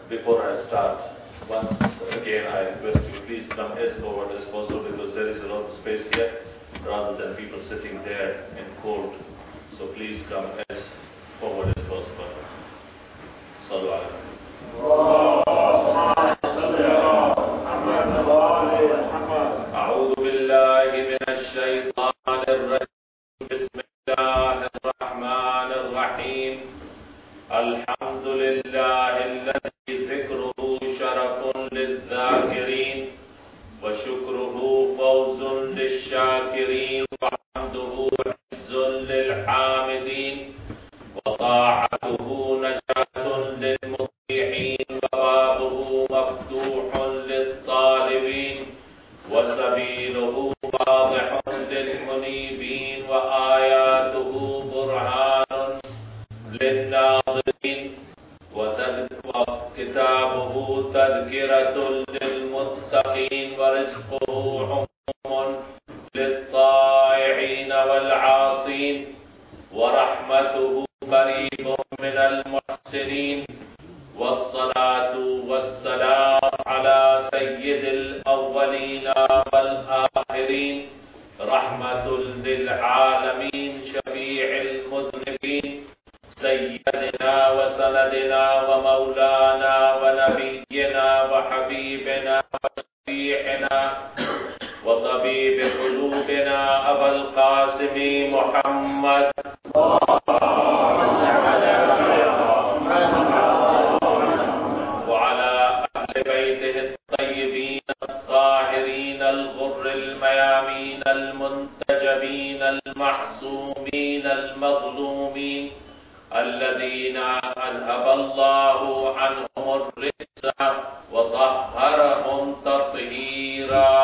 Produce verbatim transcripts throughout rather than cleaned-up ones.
Before I start, once again I request you please come as forward as possible because there is a lot of space here rather than people sitting there in cold. So please come as forward as possible. Sallu alayhi. أعوذ بالله من الشيطان الرجيم بسم الله الرحمن الرحيم الحمد لله الذي ذكره شرف للذاكرين وشكره فوز للشاكرين وحمده عز للحامدين وطاعته نجاة للمطيعين وبابه مفتوح للطالبين وسبيله واضح للمنيبين وآياته برهان للناظرين وكتابه تذكرة للمتقين ورزقه حكم للطائعين والعاصين ورحمته قريب من المحسنين والصلاة والسلام على سيد الأولين والآخرين رحمة للعالمين شفيع المذنبين سيدنا وسندنا ومولانا ونبينا وحبيبنا وشفيعنا وطبيب قلوبنا أبا القاسم محمد وعلى أهل بيته الطيبين الطاهرين الغر الميامين المنتجبين المحسومين المظلومين الذين أذهب الله عنهم الرجس وطهرهم تطهيرا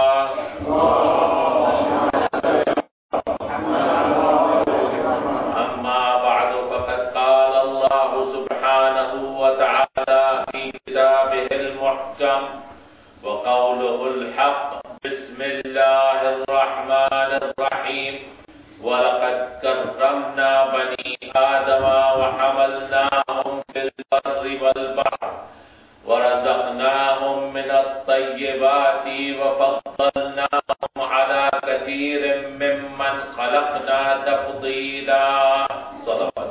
أما بعد فقد قال الله سبحانه وتعالى في كتابه المحكم وقوله الحق بسم الله الرحمن الرحيم ولقد كرمنا بني آدم وحملناهم في البر والبحر ورزقناهم من الطيبات وفضلناهم على كثير ممن خلقنا تفضيلا صلوات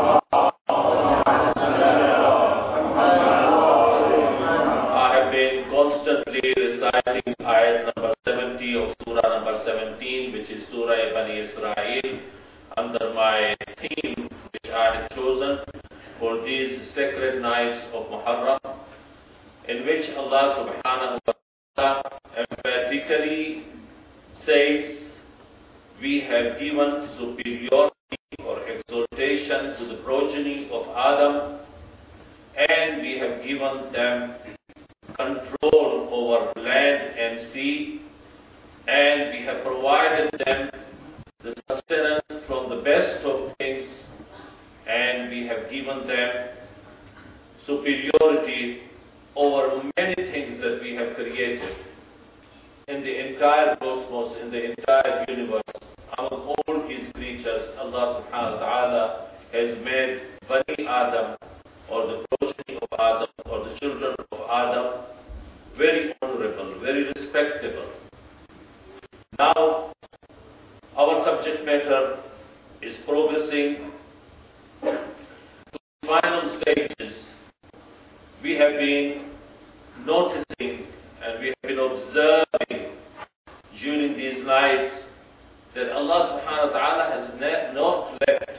I have been constantly reciting ayat number seventy of surah number seventeen, which is surah Bani Israel, under my theme which I have chosen for these sacred nights of Muharram, in which Allah subhanahu wa ta'ala emphatically says, we have given superiority or exaltation to the progeny of Adam, and we have given them control over land and sea, and we have provided them the sustenance from the best of things, and we have given them superiority over many things that we have created in the entire cosmos, in the entire universe. Among all His creatures, Allah subhanahu wa ta'ala has made Bani Adam, or the progeny of Adam, or the children of Adam, very honorable, very respectable. Now, our subject matter is progressing to the final stages. We have been noticing and we have been observing during these nights that Allah subhanahu wa ta'ala has not left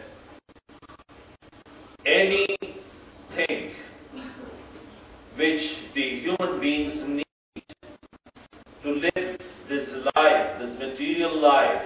anything which the human beings need to live this life, this material life,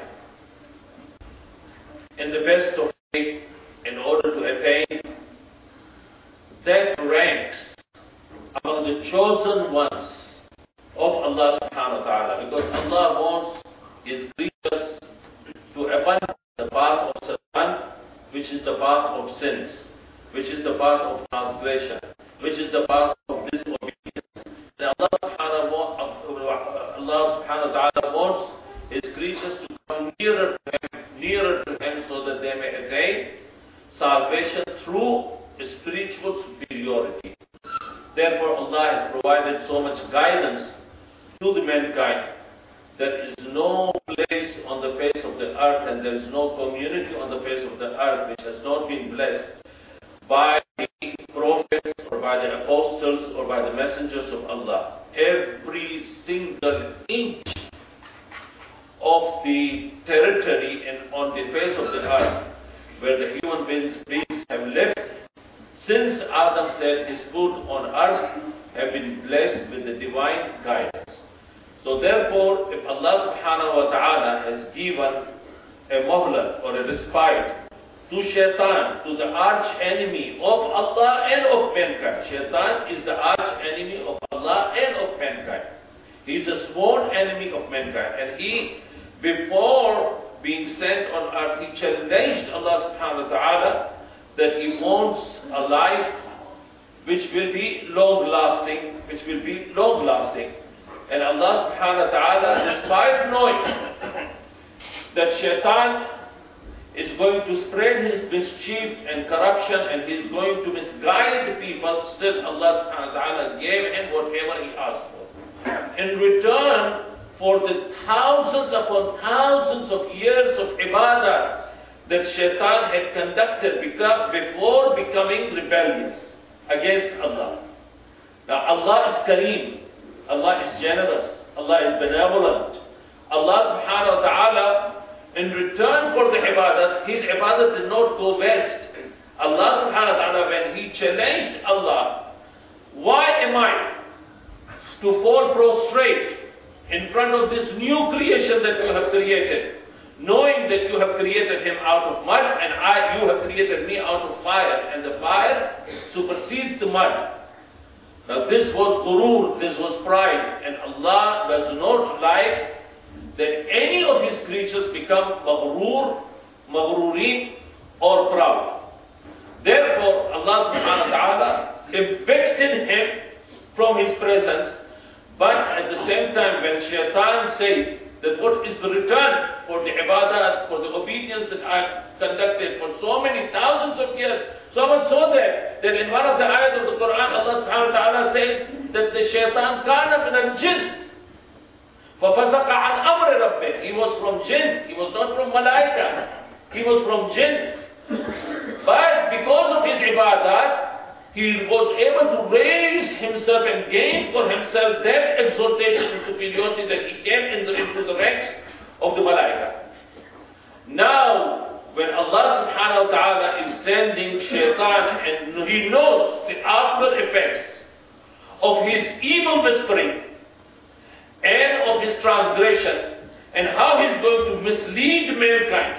in the best of way in order to attain that ranks among the chosen ones of Allah subhanahu wa ta'ala, because Allah wants His creatures to abandon the path of Satan, which is the path of sins, which is the path of transgression, which is the path of disobedience. And Allah subhanahu wa ta'ala wants His creatures to come nearer to Him, nearer to Him, so that they may attain salvation through spiritual superiority. Therefore, Allah has provided so much guidance to the mankind. There is no place on the face of the earth and there is no community on the face of the earth which has not been blessed by the prophets or by the apostles or by the messengers of Allah. Every single inch of the territory and on the face of the earth where the human beings, beings have lived since Adam set his foot on earth have been blessed with the divine guidance. So therefore, if Allah subhanahu wa ta'ala has given a muhla or a respite to shaitan, to the arch enemy of Allah and of mankind. Shaitan is the arch enemy of Allah and of mankind. He is a sworn enemy of mankind. And he, before being sent on earth, he challenged Allah subhanahu wa ta'ala that he wants a life which will be long lasting, which will be long lasting. And Allah subhanahu wa ta'ala, despite knowing that shaitan is going to spread his mischief and corruption and he is going to misguide the people, still Allah subhanahu wa ta'ala gave him whatever he asked for. In return for the thousands upon thousands of years of ibadah that shaitan had conducted before becoming rebellious against Allah. Now Allah is Kareem. Allah is generous. Allah is benevolent. Allah subhanahu wa ta'ala, in return for the ibadat, his ibadat did not go west. Allah subhanahu wa ta'ala, when he challenged Allah, why am I to fall prostrate in front of this new creation that you have created, knowing that you have created him out of mud and I, you have created me out of fire, and the fire supersedes the mud. Now this was ghurur, this was pride, and Allah does not like that any of his creatures become maghrur, maghrureen, or proud. Therefore, Allah subhanahu wa ta'ala evicted him from his presence, but at the same time when shaitan said that what is the return for the ibadah, for the obedience that I have conducted for so many thousands of years, so much so that, that in one of the ayat of the Quran, Allah subhanahu wa ta'ala says that the shaitan kana min al-jinn. فَفَسَقَ عَنْ أَمْرِ رَبِّهِ. He was from jinn. He was not from malaika. He was from jinn. But because of his ibadat, he was able to raise himself and gain for himself that exaltation and superiority that he came in the, into the ranks of the malaika. Now, when Allah subhanahu wa ta'ala is sending shaitan and he knows the after effects of his evil whispering and of his transgression and how he's going to mislead mankind.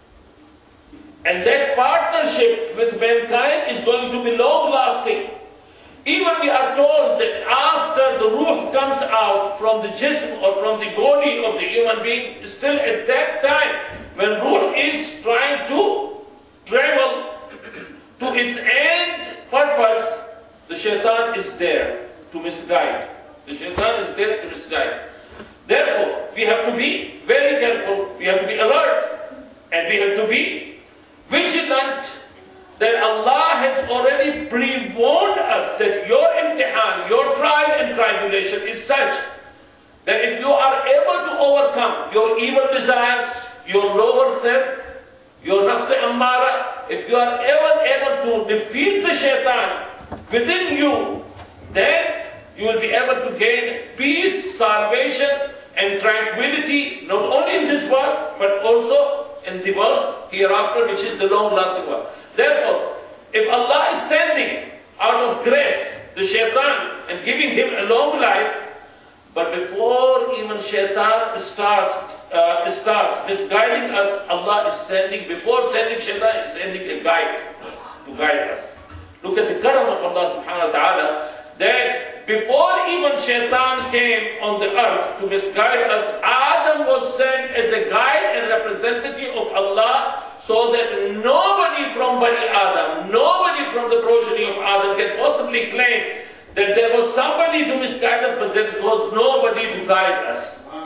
And that partnership with mankind is going to be long lasting. Even we are told that after the ruh comes out from the jism or from the body of the human being, still at that time, when ruh is trying to travel to its end purpose, the shaitan is there to misguide. The shaitan is there to misguide. Therefore, we have to be very careful, we have to be alert, and we have to be vigilant that Allah has already pre-warned us that your imtihan, your trial and tribulation is such that if you are able to overcome your evil desires, your lower self, your nafs ammara, if you are ever able to defeat the shaitan within you, then you will be able to gain peace, salvation, and tranquility, not only in this world, but also in the world hereafter, which is the long-lasting world. Therefore, if Allah is sending out of grace the shaitan and giving him a long life, but before even shaitan starts, uh, starts misguiding us, Allah is sending, before sending shaitan, is sending a guide to guide us. Look at the karam of Allah subhanahu wa ta'ala, that before even shaitan came on the earth to misguide us, Adam was sent as a guide and representative of Allah, so that nobody from Bani Adam, nobody from the progeny of Adam can possibly claim that there was somebody to misguide us, but there was nobody to guide us.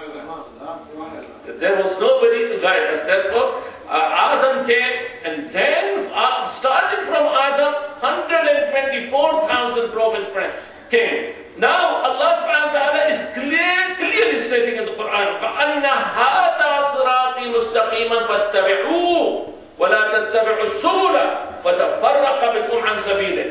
There was nobody to guide us. Therefore, uh, Adam came, and then, uh, starting from Adam, one hundred twenty-four thousand prophets came. Now Allah subhanahu wa ta'ala is clear, clearly stating in the Quran, فَأَنَّ هَذَا صِرَاطِي مُسْتَقِيمًا فَاتَّبِعُوهُ وَلَا تَتَّبِعُوا السُّبُلَ فَتَفَرَّقَ بِكُمْ عَنْ سَبِيلِهِ.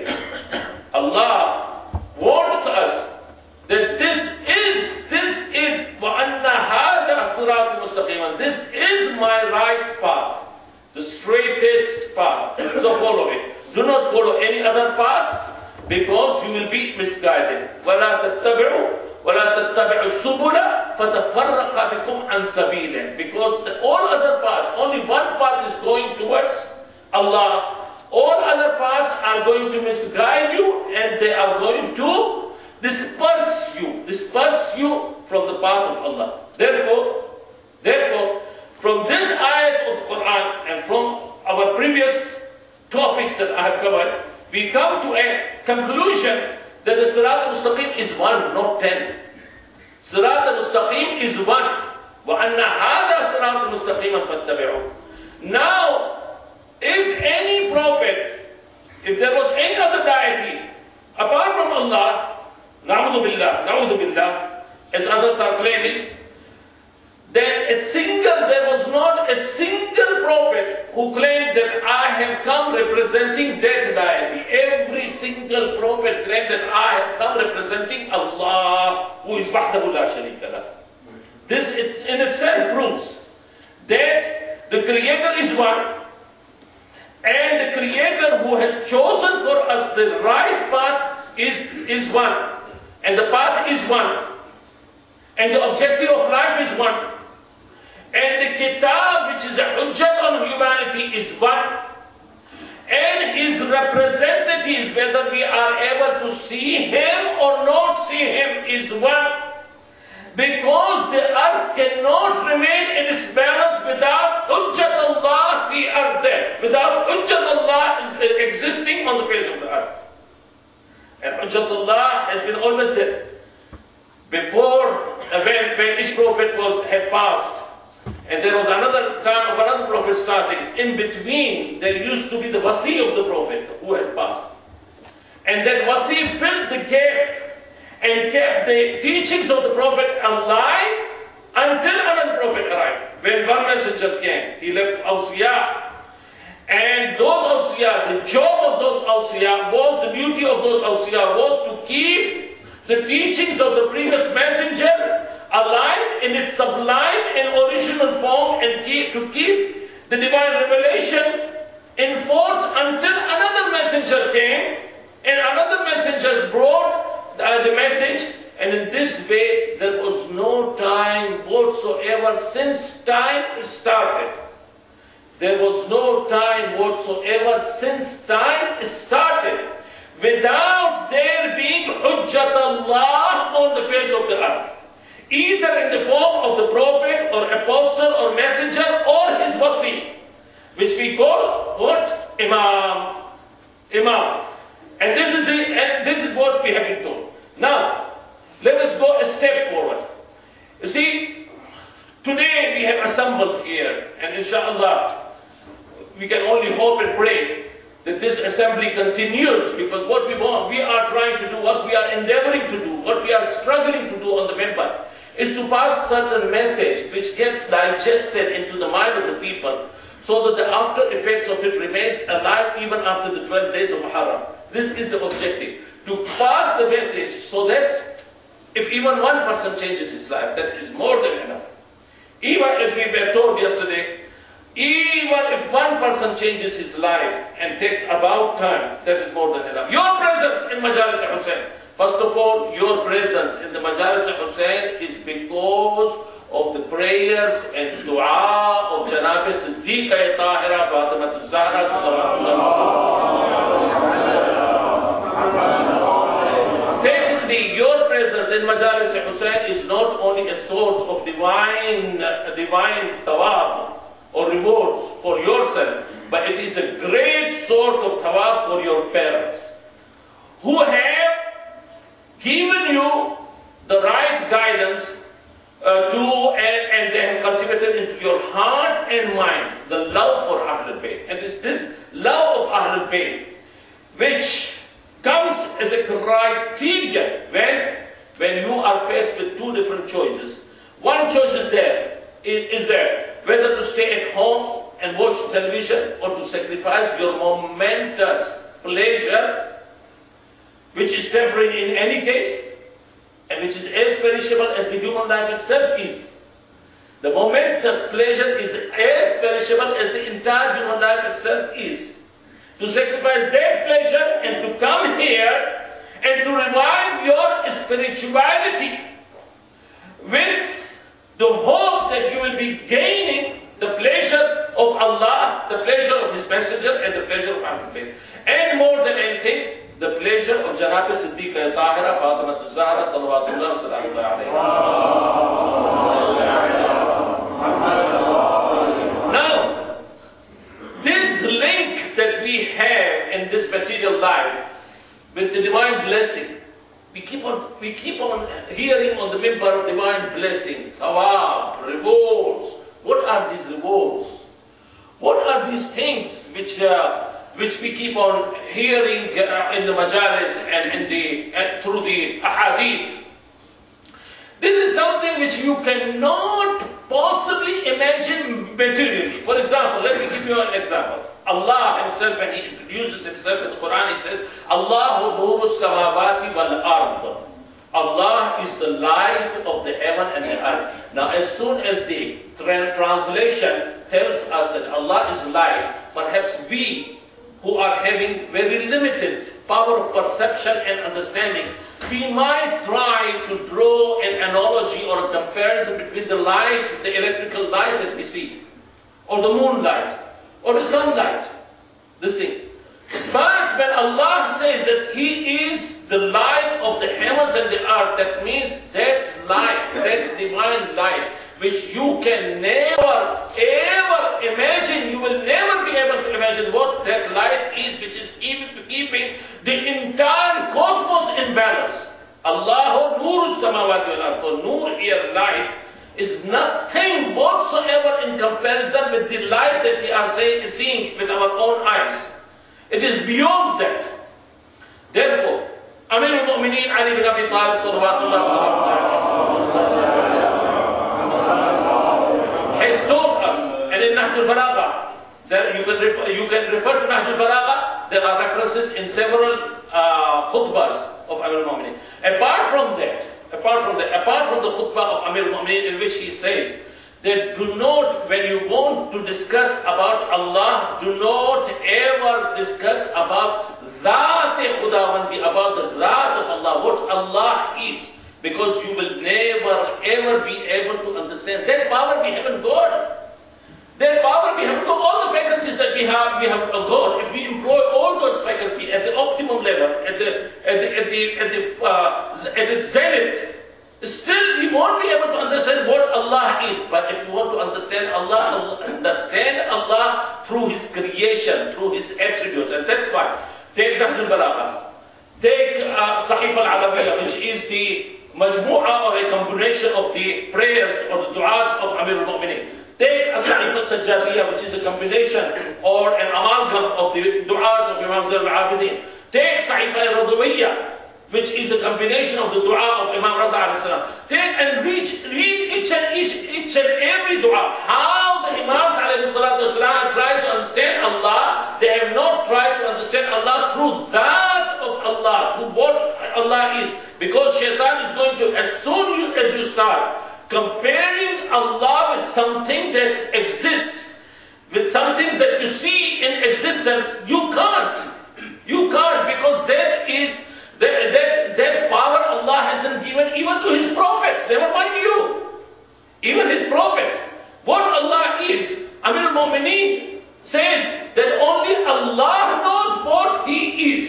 Allah warns us that this is, this is وَأَنَّ هَذَا صِرَاطِي مُسْتَقِيمًا. This is my right path, the straightest path. So follow it. Do not follow any other path, because you will be misguided. وَلَا تَتَّبِعُوا وَلَا تَتَّبِعُوا السُّبُلَ فَتَفَرَّقَ بِكُمْ عَنْ سَبِيلِهِ. Because the, all other paths, only one path is going towards Allah. All other paths are going to misguide you, and they are going to disperse you, disperse you from the path of Allah. Therefore, therefore, from this ayat of the Quran and from our previous topics that I have covered, we come to a conclusion that the Sirat al-Mustaqim is one, not ten. Sirat al-Mustaqim is one. وَأَنَّ هَذَا صِرَاطٌ مُسْتَقِيمًا فَاتَّبِعُوهُ. Now, if any prophet, if there was any other deity apart from Allah, na'udhu billah, na'udhu billah, as others are claiming, then a single, there was not a single prophet who claimed that I have come representing that deity. Every single prophet claimed that I have come representing Allah, who is wahdahu la sharika lah. This in itself proves that the Creator is one, and the Creator who has chosen for us the right path is, is one, and the path is one, and the objective of life is one. And the kitab, which is the hujjat on humanity, is one. And his representatives, whether we are able to see him or not see him, is one. Because the earth cannot remain in its balance without hujjat Allah fi ardh, without hujjat Allah existing on the face of the earth. And hujjat Allah has been always there. Before, when, when each prophet was had passed, and there was another time of another prophet starting. In between, there used to be the wasi of the prophet who had passed. And that wasi filled the gap and kept the teachings of the prophet alive until another prophet arrived. When one messenger came, he left awsiya. And those awsiya, the job of those awsiya was, the duty of those awsiya was to keep the teachings of the previous messenger alive in its sublime and original form, and keep, to keep the divine revelation in force until another messenger came and another messenger brought uh, the message. And in this way, there was no time whatsoever since time started. There was no time whatsoever since time started without there being hujjat Allah on the face of the earth. Either in the form of the prophet or apostle or messenger or his wasi, which we call what? Imam. Imam. And this is the and this is what we have been told. Now, let us go a step forward. You see, today we have assembled here, and inshallah, we can only hope and pray that this assembly continues, because what we want, we are trying to do, what we are endeavoring to do, what we are struggling to do on the member, is to pass certain message which gets digested into the mind of the people, so that the after effects of it remains alive even after the twelve days of Muharram. This is the objective, to pass the message so that if even one person changes his life, that is more than enough. Even as we were told yesterday, even if one person changes his life and takes about time, that is more than enough. Your presence in Majalis Hussain, first of all, your presence in the Majalis Hussain is because of the prayers and dua of Janab Siddiqa Tahira Fatimah Zahra sallallahu. Secondly, your presence in Majalis Hussain is not only a source of divine, uh, divine thawab or rewards for yourself, but it is a great source of thawab for your parents, who have given you the right guidance uh, to, and, and they have cultivated into your heart and mind the love for Ahlul Bayt. And it's this love of Ahlul Bayt which comes as a criteria when, when you are faced with two different choices. One choice is there, is, is there, whether to stay at home and watch television or to sacrifice your momentous pleasure, which is temporary in any case, and which is as perishable as the human life itself is. The momentous pleasure is as perishable as the entire human life itself is. To sacrifice that pleasure and to come here and to revive your spirituality with the hope that you will be gaining the pleasure of Allah, the pleasure of His Messenger, and the pleasure of Ahlul Bayt. And more than anything, the pleasure of Janab Siddiqa Tahira Fatima Zahra Salawatullah Sallallahu Alaihi Wasallam. Now, this link that we have in this material life with the divine blessing, We keep on, we keep on hearing on the mimbar divine blessings, thawab, rewards. What are these rewards? What are these things which uh, which we keep on hearing uh, in the majalis and in the and through the ahadith? This is something which you cannot possibly imagine materially. For example, let me give you an example. Allah Himself, when He introduces Himself in the Quran, He says, Allahu nuru samawati wal ard. Allah is the light of the heaven and the earth. Now, as soon as the tra- translation tells us that Allah is light, perhaps we who are having very limited power of perception and understanding, we might try to draw an analogy or a comparison between the light, the electrical light that we see, or the moonlight, or the sunlight, this thing. But when Allah says that He is the light of the heavens and the earth, that means that light, that divine light, which you can never, ever imagine, you will never be able to imagine what that light is, which is even keeping the entire cosmos in balance. Allahu nuru samawati wal ard. So nur here, light, is nothing whatsoever in comparison with the light that we are say, seeing with our own eyes. It is beyond that. Therefore, Amir al-Mu'mineen Ali bin Abi Talib sallallahu has told us, and in Nahj al-Balagha, there you can refer, you can refer to Nahj al-Balagha. There are references in several uh, khutbahs of Amir al-Mu'mineen. Apart from that, Apart from the, apart from the khutbah of Amir al-Mu'mineen, in which he says that do not, when you want to discuss about Allah, do not ever discuss about Zat-e Khudawandi, about the Zat of Allah, what Allah is, because you will never ever be able to understand. That power we haven't got. That power we haven't got. All the faculties that we have, we have got. If we employ all those faculties at the optimum level, at the at the at the at the, uh, at the zenith, still we won't be able to understand what Allah is. But if you want to understand Allah, understand Allah through His creation, through His attributes, and that's why take Nahj al-Balagha, take uh, Sahif al-Alawiyya, which is the majmu'ah or a combination of the prayers or the du'as of Amir al-Mu'mineen. Take As-Sahif al-Sajjadiyya, which is a combination or an amalgam of the du'as of Imam Zain al-Abidin. Take Sahif al-Radawiyya, which is a combination of the dua of Imam Rada alayhi salam. Take and read, read each and each, each and every dua. How the Imams alayhi salatu wasalam try to understand Allah. They have not tried to understand Allah through that of Allah, through what Allah is. Because shaitan is going to, as soon you, as you start comparing Allah with something that exists, with something that you see in existence, you can't. You can't, because that is That, that, that power Allah hasn't given even to His prophets, never mind you. Even His prophets. What Allah is, Amir al-Mu'mineen said that only Allah knows what He is.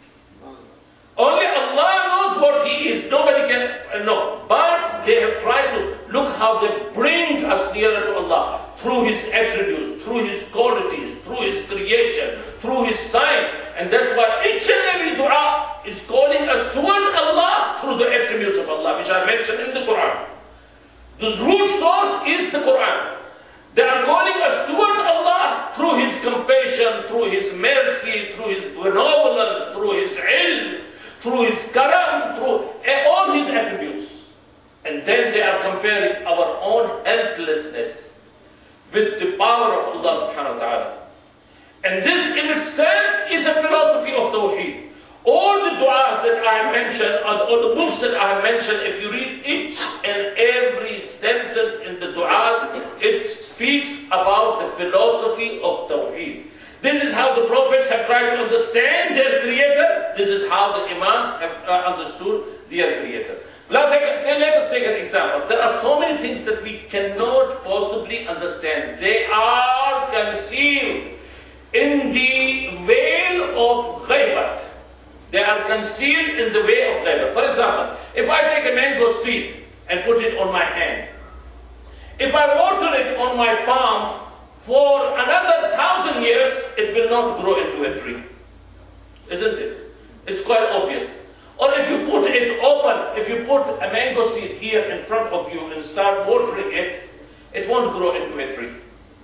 Only Allah knows what He is. Nobody can know. But they have tried to look how they bring us nearer to Allah. Through His attributes, through His qualities, through His creation, through His science. And that's why each and every dua is calling us towards Allah through the attributes of Allah, which are mentioned in the Quran. The root source is the Quran. They are calling us towards Allah through His compassion, through His mercy, through His benevolence, through His ilm, through His karam, through all His attributes. And then they are comparing our own helplessness with the power of Allah subhanahu wa ta'ala. And this in itself is a philosophy of Tawheed. All the du'as that I have mentioned, or all the books that I have mentioned, if you read each and every sentence in the du'as, it speaks about the philosophy of Tawheed. This is how the prophets have tried to understand their Creator. This is how the Imams have uh, understood their Creator. Let, let us take an example. There are so many things that we cannot possibly understand. They are concealed in the veil of ghaibat. They are concealed in the way of ghaibat. For example, if I take a mango seed and put it on my hand, if I water it on my palm for another thousand years, it will not grow into a tree. Isn't it? It's quite obvious. Or if you put it open, if you put a mango seed here in front of you and start watering it, it won't grow into a tree.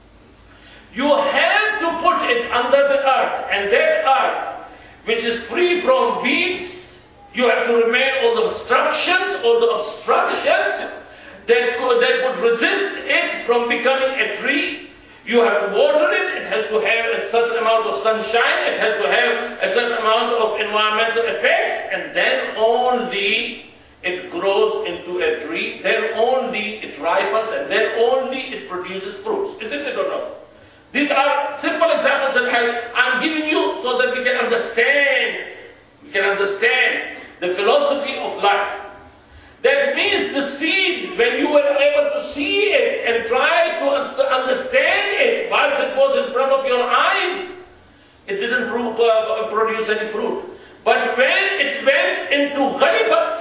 You have to put it under the earth, and that earth, which is free from weeds, you have to remove all the obstructions, all the obstructions that could, that would resist it from becoming a tree. You have to water it, it has to have a certain amount of sunshine, it has to have a certain amount of environmental effects, and then only it grows into a tree, then only it ripens, and then only it produces fruits. Isn't it or not? These are simple examples that I, I'm giving you so that we can understand, we can understand the philosophy of life. That means the seed, when you were able to see it and try to understand it whilst it was in front of your eyes, it didn't produce any fruit. But when it went into ghaibat,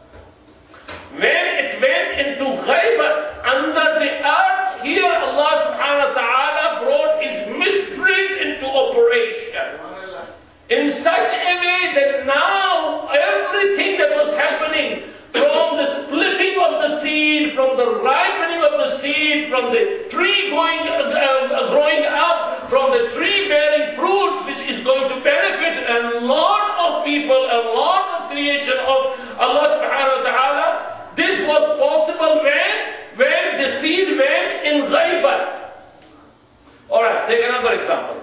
when it went into ghaibat, under the earth, here Allah subhanahu wa ta'ala brought His mysteries into operation. In such a way that now everything that was happening, from the splitting of the seed, from the ripening of the seed, from the tree going, uh, uh, growing up, from the tree bearing fruits, which is going to benefit a lot of people, a lot of creation of Allah subhanahu wa ta'ala. This was possible when? When the seed went in ghaibat. Alright, take another example.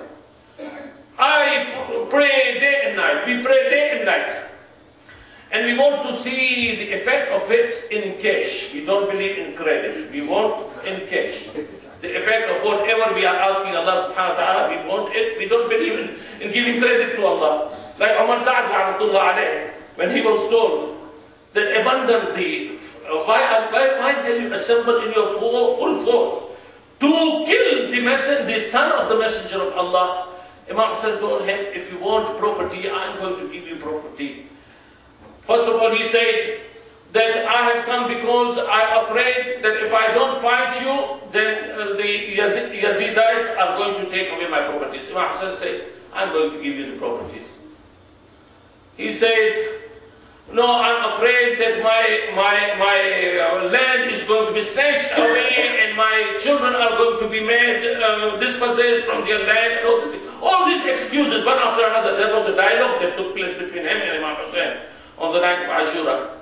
I pray day and night. We pray day and night. And we want to see the effect of it in cash. We don't believe in credit. We want in cash. The effect of whatever we are asking Allah subhanahu wa ta'ala, we want it. We don't believe in, in giving credit to Allah. Like Umar Sa'ad rahmatullah alayhi, when he was told that abundantly, uh, why, why, why can you assemble in your full, full force to kill the messenger, the son of the messenger of Allah? Imam Hussain told him, if you want property, I am going to give you property. First of all, he said that I have come because I am afraid that if I don't fight you, then uh, the Yazid, Yazidites are going to take away my properties. Imam Hussain said, I am going to give you the properties. He said, no, I am afraid that my, my, my uh, land is going to be snatched away and my children are going to be made uh, dispossessed from their land and all this. All these excuses, one after another. There was a dialogue that took place between him and Imam Hussain on the night of Ashura.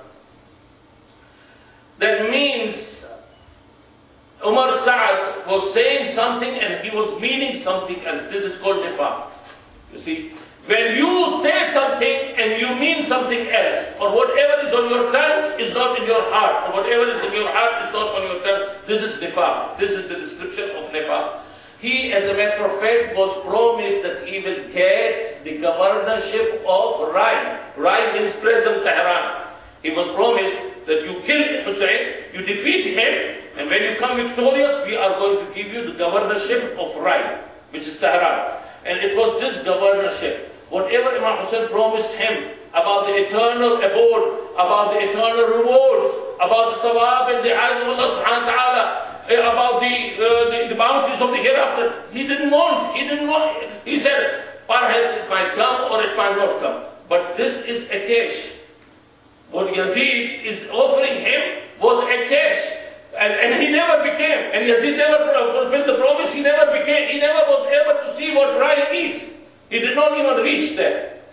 That means Umar Sa'ad was saying something and he was meaning something else. This is called nifaq. You see, when you say something and you mean something else, or whatever is on your tongue is not in your heart, or whatever is in your heart is not on your tongue, this is nifaq. This is the description of nifaq. He, as a matter of fact, was promised that he will get the governorship of Rai. Rai means present Tehran. He was promised that you kill Hussein, you defeat him, and when you come victorious, we are going to give you the governorship of Rai, which is Tehran. And it was this governorship. Whatever Imam Hussain promised him about the eternal abode, about the eternal rewards, about the sawab and the eyes of Allah subhanahu wa ta'ala, about the, uh, the the bounties of the hereafter. He didn't want, he didn't want, he said, perhaps it might come or it might not come. But this is a cash. What Yazid is offering him was a cash. And, and he never became, and Yazid never fulfilled the promise, he never became, he never was able to see what right is. He did not even reach there.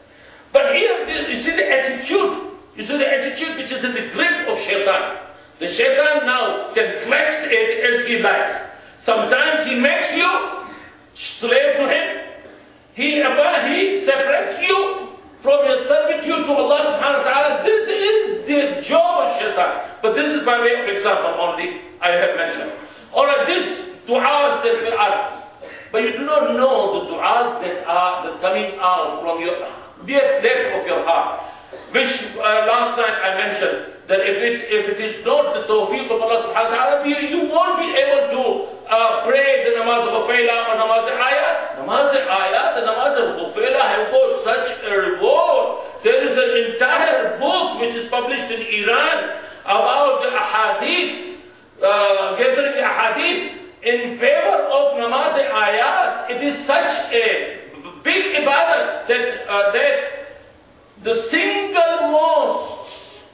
But here, you see the attitude. You see the attitude which is in the grip of shaitan. The shaitan now can flex it as he likes. Sometimes he makes you slave to him. He, he separates you from your servitude to Allah subhanahu wa ta'ala. This is the job of shaitan. But this is by way of example only I have mentioned. Alright, this du'as that will ask. But you do not know the du'as that are that coming out from your dear depth of your heart. Which uh, last night I mentioned that if it if it is not the tawfiq of Allah subhanahu wa ta'ala, you won't be able to uh, pray the namaz of Ghufayla or namaz ayat. Namaz ayat and namaz of Ghufayla have got such a reward. There is an entire book which is published in Iran about the ahadith, uh, gathering the ahadith in favor of namaz ayat. It is such a big ibadah that uh, that the single most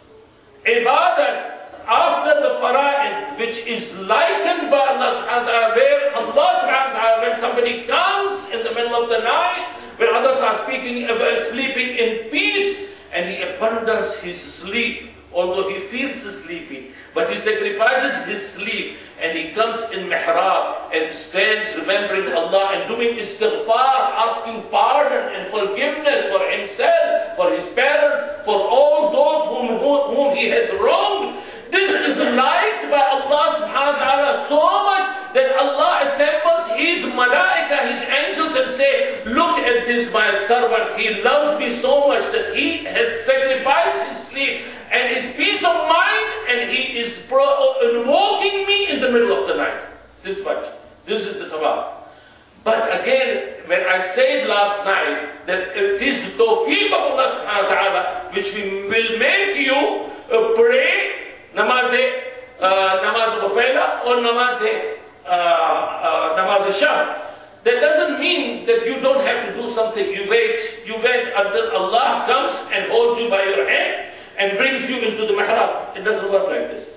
ibadah after the fara'id, which is likened by Allah subhanahu wa ta'ala, where Allah subhanahu wa ta'ala, when somebody comes in the middle of the night, when others are speaking about sleeping in peace, and he abandons his sleep, although he feels sleepy, but he sacrifices his sleep, and he comes in mihrab and stands remembering Allah and doing istighfar, asking pardon and forgiveness for himself, for his parents, for all those whom, whom he has wronged. This is liked by Allah subhanahu wa ta'ala so much that Allah assembles his malaika, his angels, and say, look at this my servant, he loves me so much that he has sacrificed his sleep and his peace of mind, and he is invoking me in the middle of the night. This much. This is the tawaf. But again, when I said last night that it is the tawfiq of Allah subhanahu wa ta'ala which will make you uh, pray namaz uh, namaz Ghufayla or namaz uh, uh, namaz Sham. That doesn't mean that you don't have to do something. You wait. You wait until Allah comes and holds you by your hand and brings you into the mihrab. It doesn't work like this.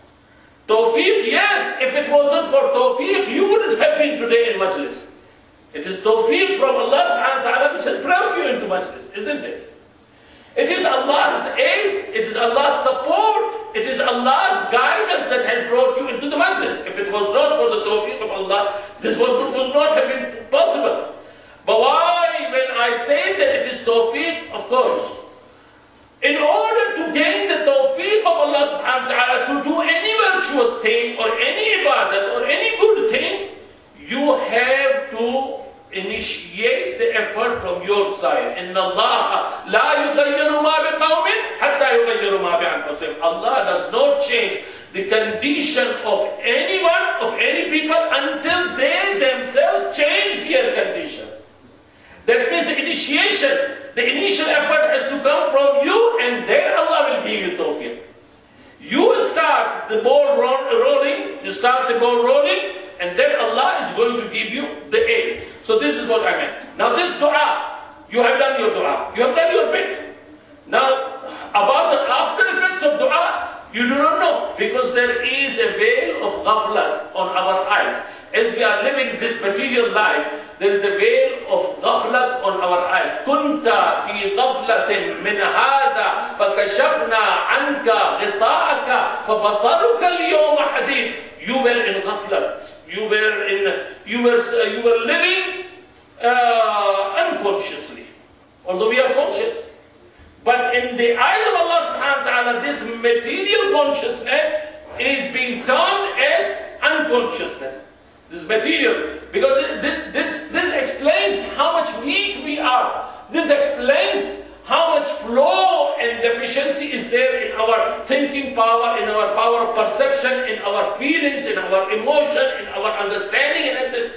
Tawfiq, yes, if it wasn't for tawfiq, you wouldn't have been today in majlis. It is tawfiq from Allah subhanahu wa ta'ala which has brought you into majlis, isn't it? It is Allah's aid, it is Allah's support, it is Allah's guidance that has brought you into the majlis. If it was not for the tawfiq of Allah, this would, would not have been possible. But why, when I say that it is tawfiq, of course, in order to gain the tawfiq of Allah subhanahu wa ta'ala to do any virtuous thing or any ibadat or any good thing, you have to initiate the effort from your side. Inna Allah la yughayyiru ma biqawmin hatta yughayyiru ma bi'anfusihim. Allah does not change the condition of anyone, of any people, until they themselves change their condition. That means the initiation. The initial effort has to come from you, and then Allah will give you tawfiq. You start the ball rolling, you start the ball rolling, and then Allah is going to give you the aid. So this is what I meant. Now this dua, you have done your dua. You have done your bit. Now, about the after effects of dua, you do not know, because there is a veil of ghaflat on our eyes. As we are living this material life, there is a veil of ghaflat on our eyes. Kunta fi ghaflatin min hada fakashafna anka ghita'aka fabasaruka al-yawma hadid. You were in ghaflat. You were in. You were. Uh, you were living uh, unconsciously, although we are conscious. But in the eyes of Allah subhanahu wa ta'ala, this material consciousness is being turned as unconsciousness. This material, because this, this, this explains how much weak we are. This explains how much flaw and deficiency is there in our thinking power, in our power of perception, in our feelings, in our emotion, in our understanding, and this.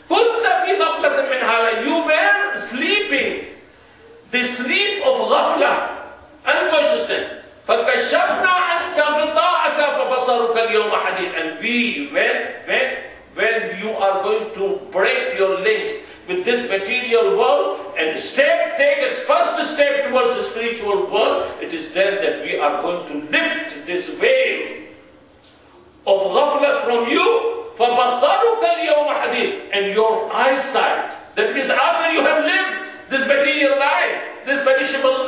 You were sleeping. The sleep of ghafla, unconsciousness. فَكَشَّفْنَا عَنْكَ غِطَاءَكَ فَبَصَرُكَ الْيَوْمَ حَدِيدٌ. And we, when, when, when you are going to break your links with this material world and step, take a first step towards the spiritual world, it is then that we are going to lift this veil of ghafla from you. فَبَصَرُكَ الْيَوْمَ حَدِيدٌ. And your eyesight, that means after you have lived this material life, this perishable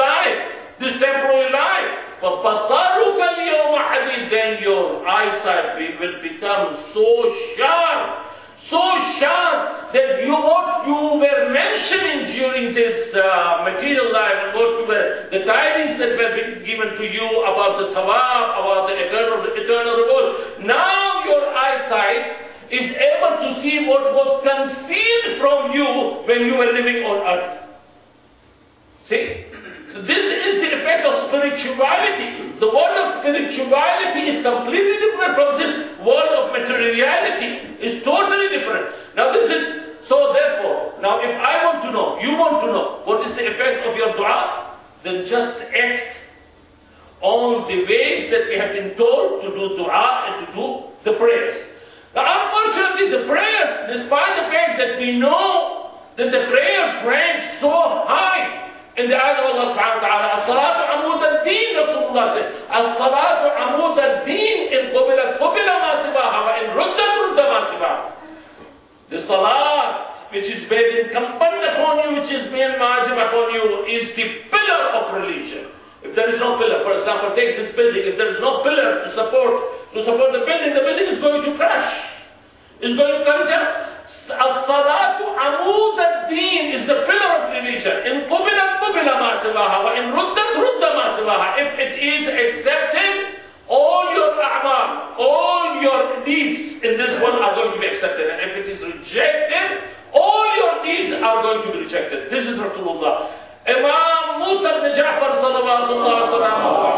فَبَصَرُكَ الْيَوْمَ حَدِيدٌ, then your eyesight will become so sharp, so sharp that you, what you were mentioning during this uh, material life, and what you were, the tidings that were being given to you about the thawab, about the eternal, the eternal reward, now your eyesight is able to see what was concealed from you when you were living on earth. See? So this is the effect of spirituality. The world of spirituality is completely different from this world of materiality. It's totally different. Now this is, so therefore, now if I want to know, you want to know, what is the effect of your dua, then just act on the ways that we have been told to do dua and to do the prayers. Now unfortunately the prayers, despite the fact that we know that the prayers rank so high, in the eyes of Allah subhanahu wa ta'ala, as-salatu amud ad-din, Rasulullah said, as-salatu amud ad-din, in qubila qubila ma sibaha, wa in rudda rudda ma sibaha. The salat, which is made incumbent upon you, which is made wajib upon you, is the pillar of religion. If there is no pillar, for example, take this building, if there is no pillar to support, to support the building, the building is going to crash. It's going to come down. As-salatu amud ad-din is the pillar of religion. In qubila qubila ma sibaha, wa in ruddat rudda ma sibaha. If it is accepted, all your a'mal, all your deeds in this one are going to be accepted. And if it is rejected, all your deeds are going to be rejected. This is Rasulullah. Imam Musa ibn Ja'far sallallahu alayhi wa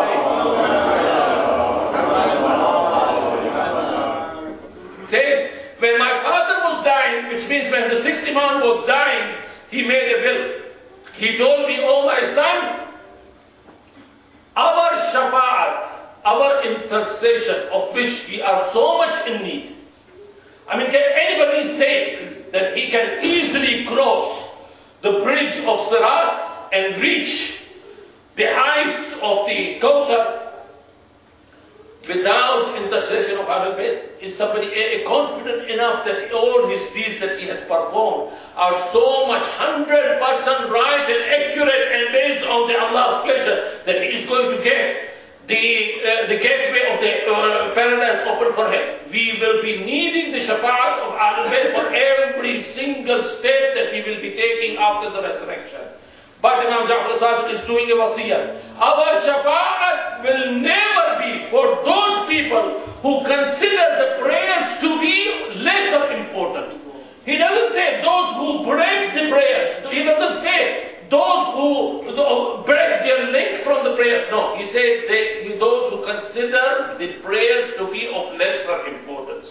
says, when my father was dying, which means when the sixth Imam was dying, he made a will. He told me, oh my son, our shafa'at, our intercession, of which we are so much in need. I mean, can anybody say that he can easily cross the bridge of Sirat and reach the heights of the Kawthar without intercession of Ahlul Bayt? Is somebody a, a confident enough that all his deeds that he has performed are so much one hundred percent right and accurate and based on the Allah's pleasure that he is going to get the, uh, the gateway of the uh, paradise open for him? We will be needing the shafa'at of Ahlul Bayt for every single step that we will be taking after the resurrection. But Imam Ja'far Sadiq is doing a wasiyah. Our shafa'at will never be for those people who consider the prayers to be lesser important. He doesn't say those who break the prayers. He doesn't say those who break their link from the prayers. No, he says they, those who consider the prayers to be of lesser importance.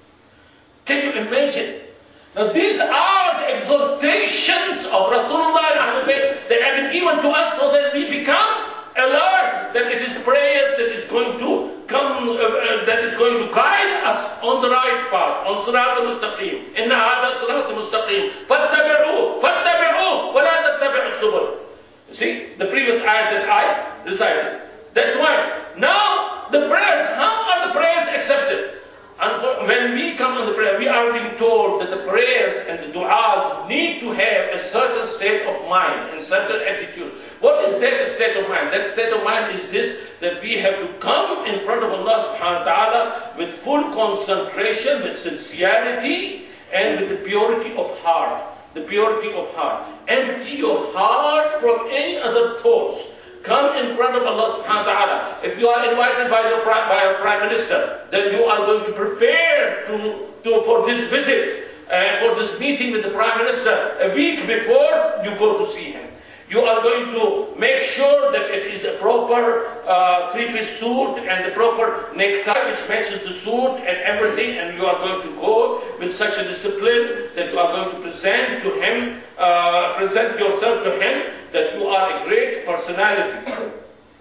Can you imagine? Now these are the exhortations of Rasulullah and Ahlul Bayt that have been given to us so that we become alert that it is prayers that is going to come, uh, uh, that is going to guide us on the right path, on Sirat al-Mustaqim. Inna hadha Sirat al-Mustaqim. Fattabi'uhu, fattabi'uhu, wa la tattabi'u subul. You see, the previous ayat that I recited. That's why. Now, the prayers, how are the prayers accepted? And when we come on the prayer, we are being told that the prayers and the du'as need to have a certain state of mind and certain attitude. What is that state of mind? That state of mind is this, that we have to come in front of Allah subhanahu wa ta'ala with full concentration, with sincerity, and with the purity of heart. The purity of heart. Empty your heart from any other thoughts. Come in front of Allah subhanahu wa ta'ala. If you are invited by your, by your Prime Minister, then you are going to prepare to, to, for this visit, uh, for this meeting with the Prime Minister a week before you go to see him. You are going to make sure that it is a proper uh, three-piece suit and the proper necktie which matches the suit and everything, and you are going to go with such a discipline that you are going to present to him, uh, present yourself to him that you are a great personality.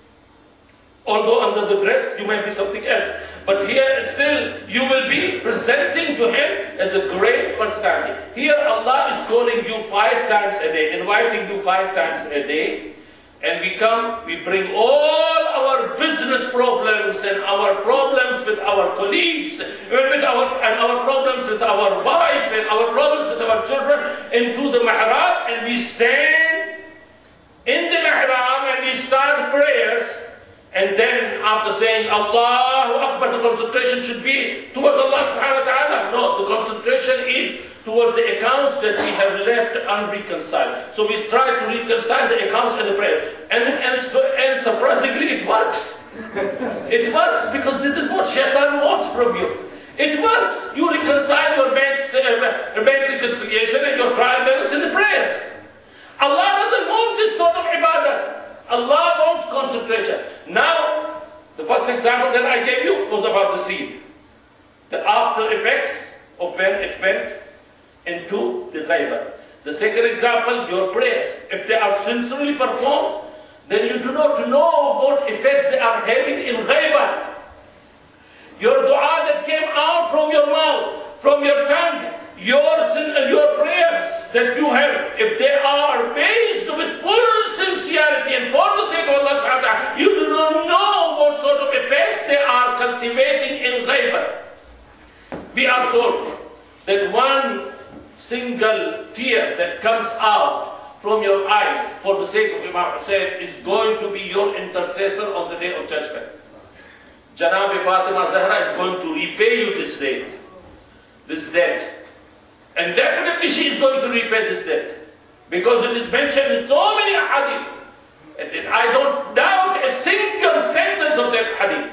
Although under the dress you might be something else. But here still you will be presenting to him as a great personality. Here Allah is calling you five times a day, inviting you five times a day. And we come, we bring all our business problems and our problems with our colleagues, with our, and our problems with our wives and our problems with our children into the mihrab, and we stand in the mihrab and we start prayers. And then after saying Allahu Akbar, the concentration should be towards Allah subhanahu wa ta'ala. No, the concentration is towards the accounts that we have left unreconciled. So we try to reconcile the accounts and the prayers. And, and, and surprisingly it works. It works because this is what Shaitan wants from you. It works. You reconcile your bank, uh, bank reconciliation and your trial balance in the prayers. Allah doesn't want this sort of ibadah. Allah wants concentration. Now, the first example that I gave you was about the seed. The after effects of when it went into the ghaibah. The second example, your prayers. If they are sincerely performed, then you do not know what effects they are having in ghaibah. Your dua that came out from your mouth, from your tongue, your, your prayers that you have, if they are based with full sincerity and for the sake of Allah subhanahu wa ta'ala, you do not know what sort of effects they are cultivating in ghaibah. We are told that one single tear that comes out from your eyes for the sake of Imam Hussain is going to be your intercessor on the day of judgment. Janab Fatima Zahra is going to repay you this debt, this debt. And definitely she is going to repay this debt. Because it is mentioned in so many hadith. And I don't doubt a single sentence of that hadith.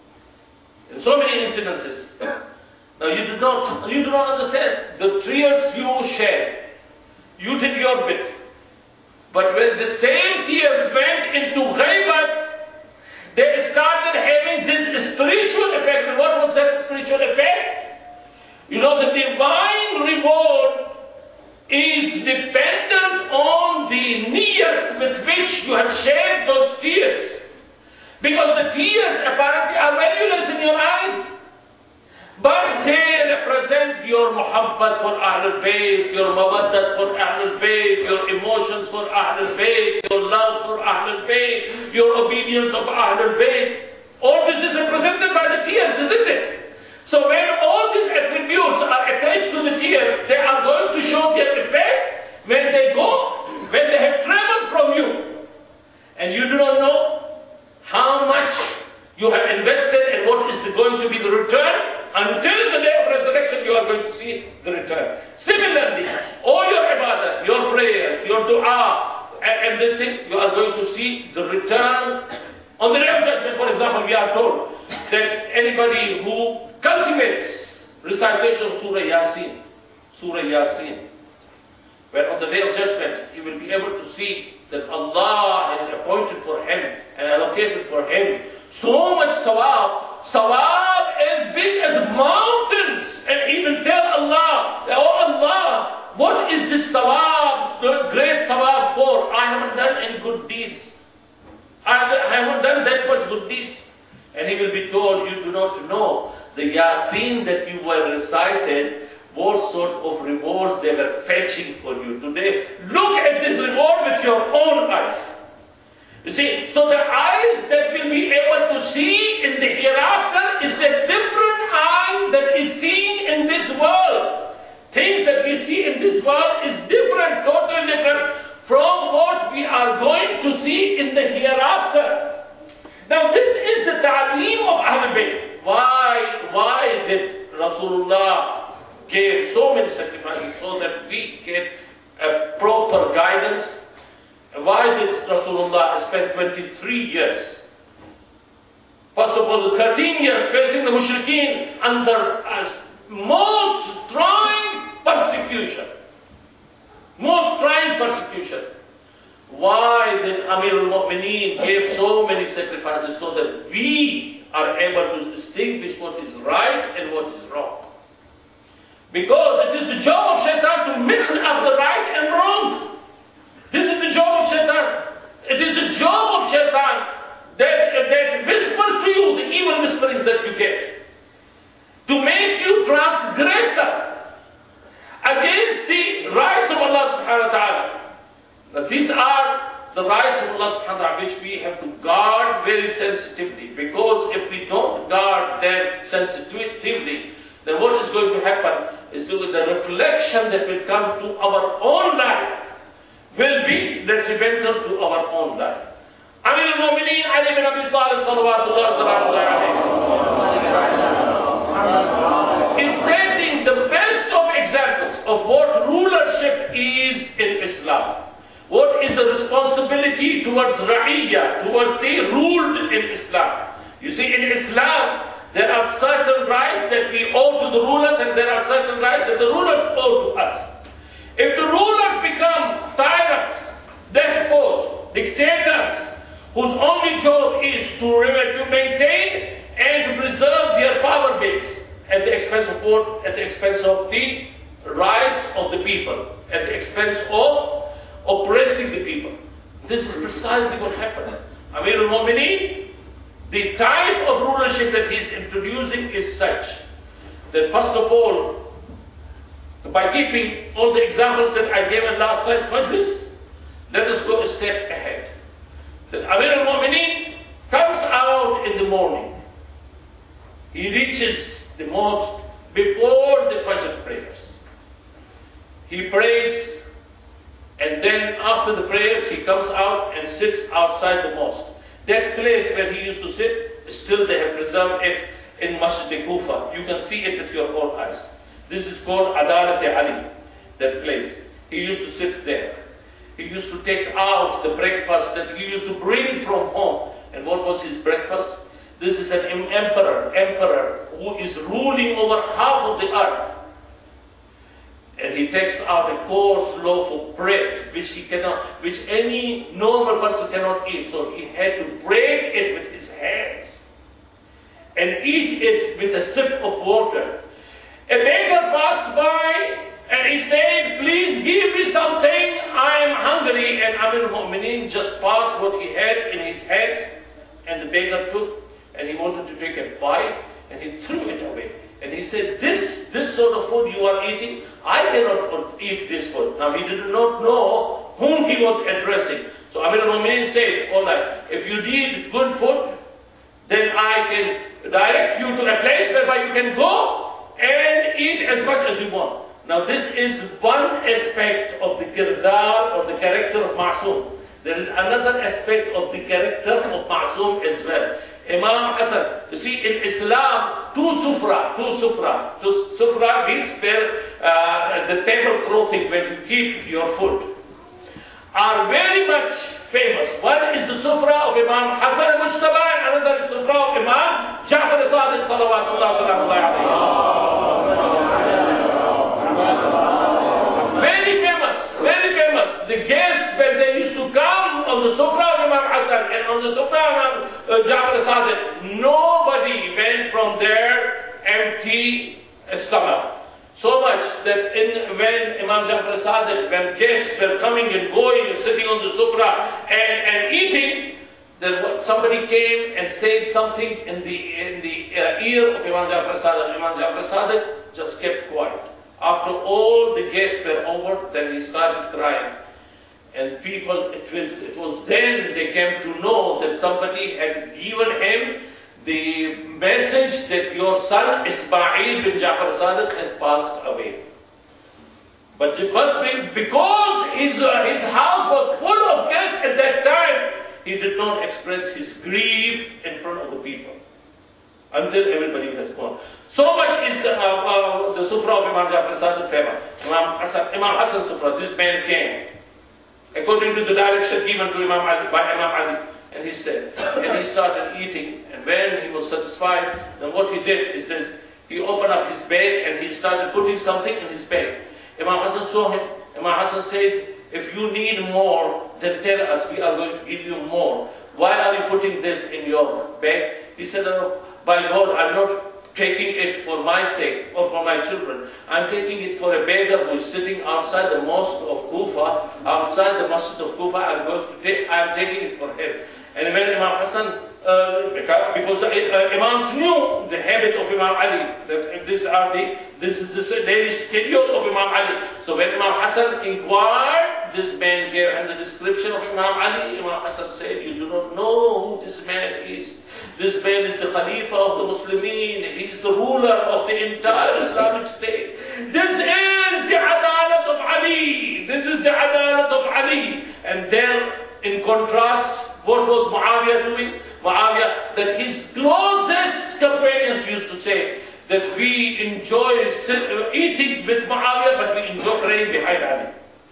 In so many incidences. Now you do not, you do not understand. The tears you shed, you did your bit. But when the same tears went into ghaibah, they started having this spiritual effect. And what was that spiritual effect? You know, the divine reward is dependent on the niyat with which you have shed those tears. Because the tears apparently are valueless in your eyes. But they represent your muhabbat for Ahlul Bayt, your mawaddat for Ahlul Bayt, your emotions for Ahlul Bayt, your love for Ahlul Bayt, your obedience of Ahlul Bayt. All this is represented by the tears, isn't it? So when all these attributes are attached to the tears, they are going to show their effect when they go, when they have traveled from you. And you do not know how much you have invested and what is going to be the return. Until the day of resurrection, you are going to see the return. Similarly, all your ibadah, your prayers, your dua, and, and this thing, you are going to see the return. On the day of judgment, for example, we are told that anybody who cultivates recitation of Surah Yasin, Surah Yasin, where on the day of judgment, he will be able to see that Allah has appointed for him and allocated for him so much sawab, sawab as big as mountains, and he will tell Allah, oh Allah, what is this sawab, the great sawab for? I haven't done any good deeds. I haven't done that much good deeds. And he will be told, you do not know the Yasin that you were recited, what sort of rewards they were fetching for you today. Look at this reward with your own eyes. You see, so the eyes that will be able to see in the hereafter is a different eye that is seeing in this world. Things that we see in this world is different, totally different from what we are going to see in the hereafter. Now this is the ta'aleem of Ahlul Bayt. Why, why did Rasulullah give so many sacrifices so that we get a proper guidance? Why did Rasulullah spend twenty-three years? First of all, thirteen years facing the mushrikeen under most trying persecution. Most trying persecution. Why did Amir al-Mu'mineen give so many sacrifices so that we are able to distinguish what is right and what is wrong? Because it is the job of Shaitan to mix up the right and wrong. This is the job of Shaitan. It is the job of Shaitan that, that whispers to you the evil whisperings that you get. To make you transgressor against the rights of Allah subhanahu wa ta'ala. Now these are the rights of Allah subhanahu wa ta'ala which we have to guard very sensitively. Because if we don't guard them sensitively, then what is going to happen is that the reflection that will come to our own life will be detrimental to our own life. Amir al-Mu'mineen Ali bin Abi Talib salawatullah alayhi is setting the best of examples of what rulership is in Islam. What is the responsibility towards Ra'iyya, towards the ruled in Islam. You see, in Islam, there are certain rights that we owe to the rulers, and there are certain rights that the rulers owe to us. If the rulers become tyrants, despots, dictators, whose only job is to, to maintain and to preserve their power base at the expense of what? At the expense of the rights of the people, at the expense of oppressing the people. This is precisely what happened. Amir al-Mu'mineen, the type of rulership that he is introducing is such that first of all, by keeping all the examples that I gave in last night's majlis, let us go a step ahead. That Amir al-Mu'mineen comes out in the morning. He reaches the mosque before the Fajr prayers. He prays, and then after the prayers he comes out and sits outside the mosque. That place where he used to sit, still they have preserved it in Masjid Kufa. You can see it with your own eyes. This is called Adalat Ali, that place. He used to sit there. He used to take out the breakfast that he used to bring from home. And what was his breakfast? This is an emperor, emperor who is ruling over half of the earth. And he takes out a coarse loaf of bread, which he cannot, which any normal person cannot eat. So he had to break it with his hands and eat it with a sip of water. A beggar passed by and he said, "Please give me something, I am hungry." And Amir al-Mu'mineen just passed what he had in his hands, and the beggar took, and he wanted to take a bite, and he threw it away. And he said, this, this sort of food you are eating, I cannot eat this food. Now he did not know whom he was addressing. So Amir al-Mu'mineen said, all right, if you need good food, then I can direct you to a place whereby you can go and eat as much as you want. Now this is one aspect of the kirdar or the character of Ma'soom. There is another aspect of the character of Ma'soom as well. Imam Hassan, you see in Islam, two sufra, two sufra, two sufra means where uh, the tableclothing where you keep your food, are very much famous. One is the sufra of Imam Hassan al-Mujtaba, and another is the sufra of Imam Ja'far al-Sadiq salawatullah sallallahu alayhi. Very famous, very famous. The guests when they used to come on the sufra of Imam Hassan and on the sufra of Imam uh, Ja'far al-Sadiq, nobody went from there empty stomach. So much that in, when Imam Ja'far al-Sadiq, when guests were coming and going and sitting on the sufra and, and eating, then somebody came and said something in the, in the uh, ear of Imam Ja'far al-Sadiq. Imam Ja'far al-Sadiq just kept quiet. After all the guests were over, then he started crying. And people, it was, it was then they came to know that somebody had given him the message that your son Ismail bin Ja'far Sadiq has passed away. But because his, uh, his house was full of guests at that time, he did not express his grief in front of the people until everybody has gone. So much is uh, uh, the sufra of Imam Ja'far Sadiq famous. Imam Hassan, Imam Hassan sufra, this man came according to the direction given to Imam Ali, by Imam Ali, and he said, and he started eating, and when he was satisfied, then what he did is this, he opened up his bag and he started putting something in his bag. Imam Hassan saw him. Imam Hassan said, if you need more, then tell us, we are going to give you more. Why are you putting this in your bag? He said, oh, by God, I'm not taking it for my sake or for my children. I'm taking it for a beggar who is sitting outside the mosque of Kufa, outside the masjid of Kufa. I'm going to take, I'm taking it for him. And when Imam Hassan, uh, because uh, Imams knew the habit of Imam Ali, that these are the, this is the daily schedule of Imam Ali. So when Imam Hassan inquired, this man gave him the description of Imam Ali. Imam Hassan said, you do not know who this man is. This man is the Khalifa of the Muslimin. He is the ruler of the entire Islamic state. This is the Adalat of Ali. This is the Adalat of Ali. And then, in contrast, What was Muawiyah doing? Muawiyah, that his closest companions used to say that we enjoy eating with Muawiyah, but we enjoy praying behind Ali.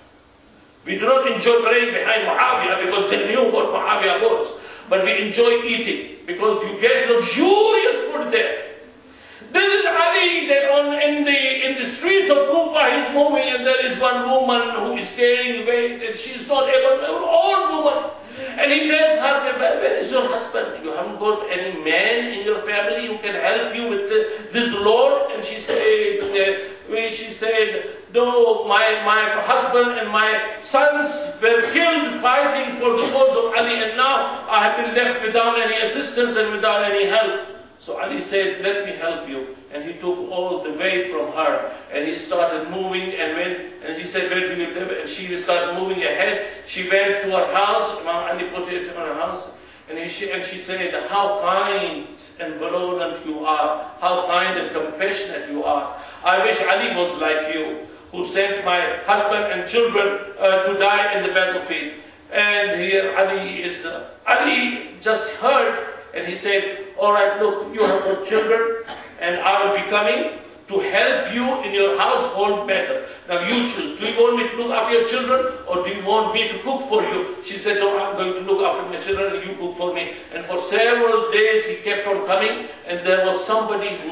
We do not enjoy praying behind Muawiyah because they knew what Muawiyah was. But we enjoy eating because you get luxurious food there. This is Ali that on, in, the, in the streets of Kufa he's moving, and there is one woman who is carrying weight and she's not able, an old woman. And he tells her, where is your husband? You haven't got any man in your family who can help you with the, this load? And she said, uh, she said, no, my, my husband and my sons were killed fighting for the cause of Ali, and now I have been left without any assistance and without any help. So Ali said, let me help you. And he took all the weight from her. And he started moving and went. And he said, where do you live? And she started moving ahead. She went to her house. Imam Ali put it in her house. And, he, and she said, how kind and benevolent you are. How kind and compassionate you are. I wish Ali was like you, who sent my husband and children uh, to die in the battlefield. And here Ali is, uh, Ali just heard. And he said, all right, look, you have got children, and I will be coming to help you in your household matter. Now you choose. Do you want me to look after your children, or do you want me to cook for you? She said, no, I'm going to look after my children, and you cook for me. And for several days he kept on coming, and there was somebody who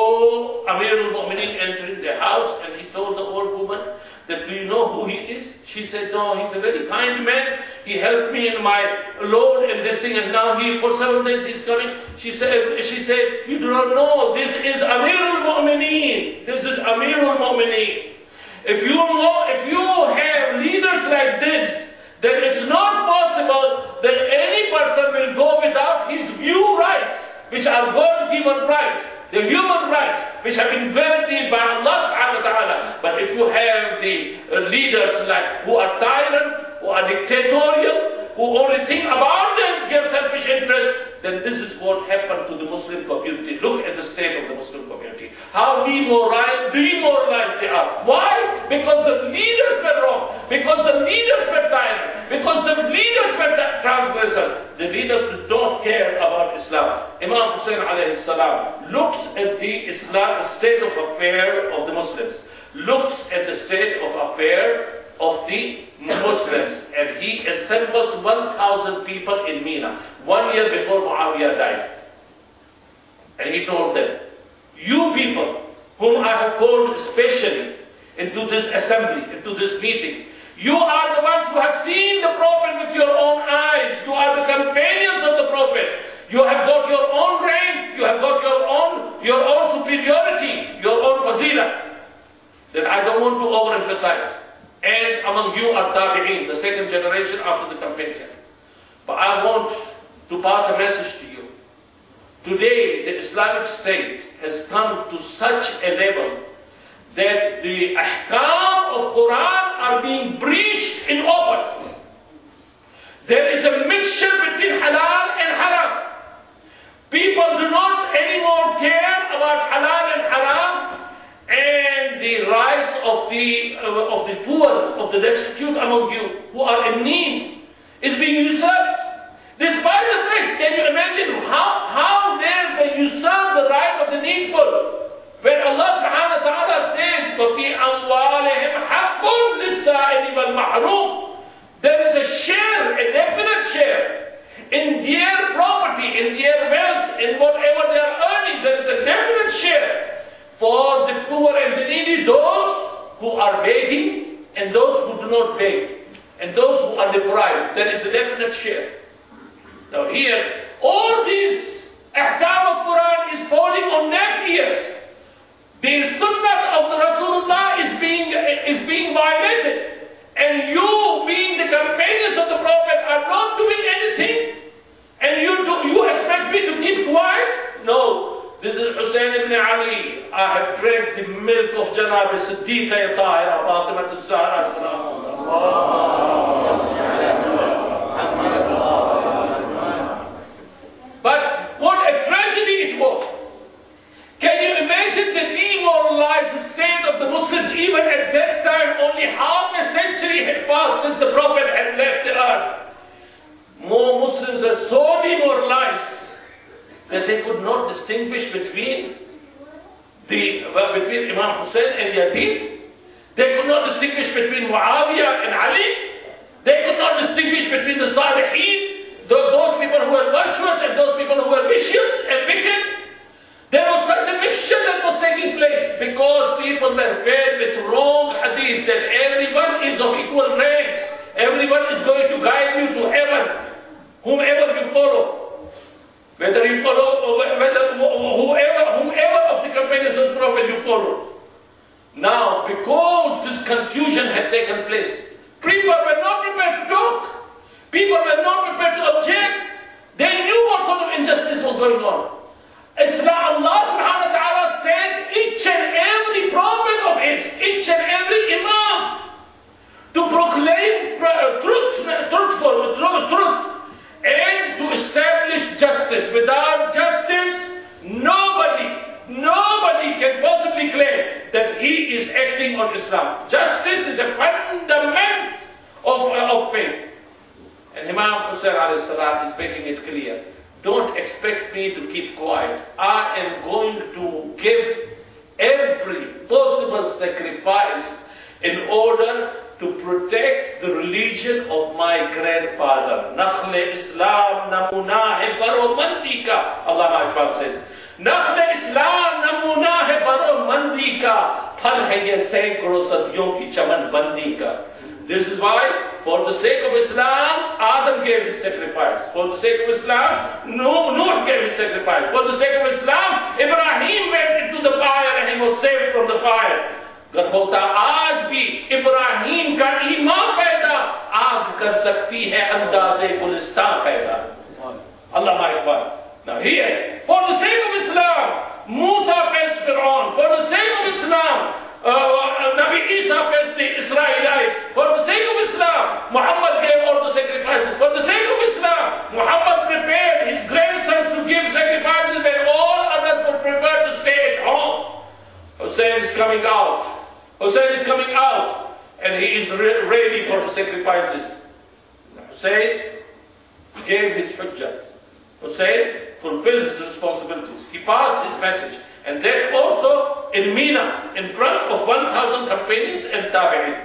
saw Amir al-Mu'mineen entering the house, and he told the old woman, that, do you know who he is? She said, no, he's a very kind man. He helped me in my load and this thing, and now he, for several days he's coming. She said, she said, you do not know, this is Amir al-Mu'mineen. This is Amir al-Mu'mineen. If you know, if you have leaders like this, then it's not possible that any person will go without his few rights, which are God-given rights. The human rights which have been guaranteed by Allah subhanahu wa ta'ala. But if you have the uh, leaders like who are tyrant, who are dictatorial, who only think about them, their selfish interest, then this is what happened to the Muslim community. Look at the state of the Muslim community. How demoralized, demoralized they are. Why? Because the leaders were wrong. Because the leaders were tyrant. Because the leaders were transgressors. The leaders did not care about Islam. Imam Hussein alayhi salam looks at the Islam state of affair of the Muslims. Looks at the state of affair of the Muslims, and he assembles one thousand people in Mina, one year before Muawiyah died. And he told them, you people, whom I have called specially into this assembly, into this meeting, you are the ones who have seen the Prophet with your own eyes. You are the companions of the Prophet. You have got your own rank, you have got your own, your own superiority, your own fazila. Then I don't want to overemphasize. And among you are Tabi'een, the second generation after the companion. But I want to pass a message to you. Today, the Islamic State has come to such a level that the ahkam of Quran are being breached in open. There is a mixture between halal and haram. People do not anymore care about halal and haram, and the rights of the uh, of the poor, of the destitute among you, who are in need, is being usurped. Despite the fact, can you imagine how, how dare they usurp the right of the needful? When Allah subhanahu wa ta'ala says, وَفِي أَمْوَالِهِمْ حَقٌّ لِلسَّائِلِ وَالْمَحْرُومِ, there is a share, a definite share, in their property, in their wealth, in whatever they are earning. There is a definite share for the poor and the needy, those who are begging and those who do not beg, and those who are deprived. There is a definite share. Now here, all these ahkam of Quran is falling on deaf ears. The sunnah of the Rasulullah is being, is being violated. And you, being the companions of the Prophet, are not doing anything. And you, do, you expect me to keep quiet? No. This is Hussein ibn Ali. I have drank the milk of Janab Siddiqa Tahira, Fatimah al-Zahra, but what a tragedy it was. Can you imagine the demoralized state of the Muslims? Even at that time, only half a century had passed since the Prophet had left the earth. More Muslims they could not distinguish between the uh, between Imam Hussein and Yazid. They could not distinguish between Muawiyah and Ali. They could not distinguish between the Salihin, those, those people who were virtuous and those people who were vicious and wicked. There was such a mixture that was taking place because people were fed with wrong hadith that everyone is of equal ranks. Everyone is going to guide you to heaven, whomever you follow. Whether you follow, whether whoever, whomever of the companions of the Prophet you follow. Now, because this confusion had taken place, people were not prepared to talk. People were not prepared to object. They knew what sort of injustice was going on. Islam, Allah subhanahu wa ta'ala said each and every prophet of his, each and every imam, to proclaim truth, truthful, truth, and to establish justice. Without justice, nobody, nobody can possibly claim that he is acting on Islam. Justice is a fundament of, uh, of faith. And Imam Hussain alayhi salam is making it clear. Don't expect me to keep quiet. I am going to give every possible sacrifice in order to protect the religion of my grandfather. Nakhle Islam namuna hai baro mandi ka. Allah Akbar says. Nakhle Islam namuna hai baro mandi ka. Phal hai ye sainkaro sadiyon ki chaman bandi ka. This is why, for the sake of Islam, Adam gave his sacrifice. For the sake of Islam, Nuh gave his sacrifice. For the sake of Islam, Ibrahim went into the fire and he was saved from the fire. अगर होता आज भी इब्राहिम का ईमान पैदा, आग कर सकती है अंदाज़े गुलिस्तान पैदा. Allah Akbar. Now here, for the sake of Islam, Musa faced Fir'aun. For the sake of Islam, uh, Nabi Isa faced the Israelites. For the sake of Islam, Muhammad gave all the sacrifices. For the sake of Islam, Muhammad prepared his grandsons to give sacrifices when all others would prefer to stay at home. Hussein is coming out. Hussein is coming out, and he is re ready for the sacrifices. Hussein gave his hujjah. Hussein fulfilled his responsibilities. He passed his message. And then also in Mina, in front of one thousand companions and tabi'in.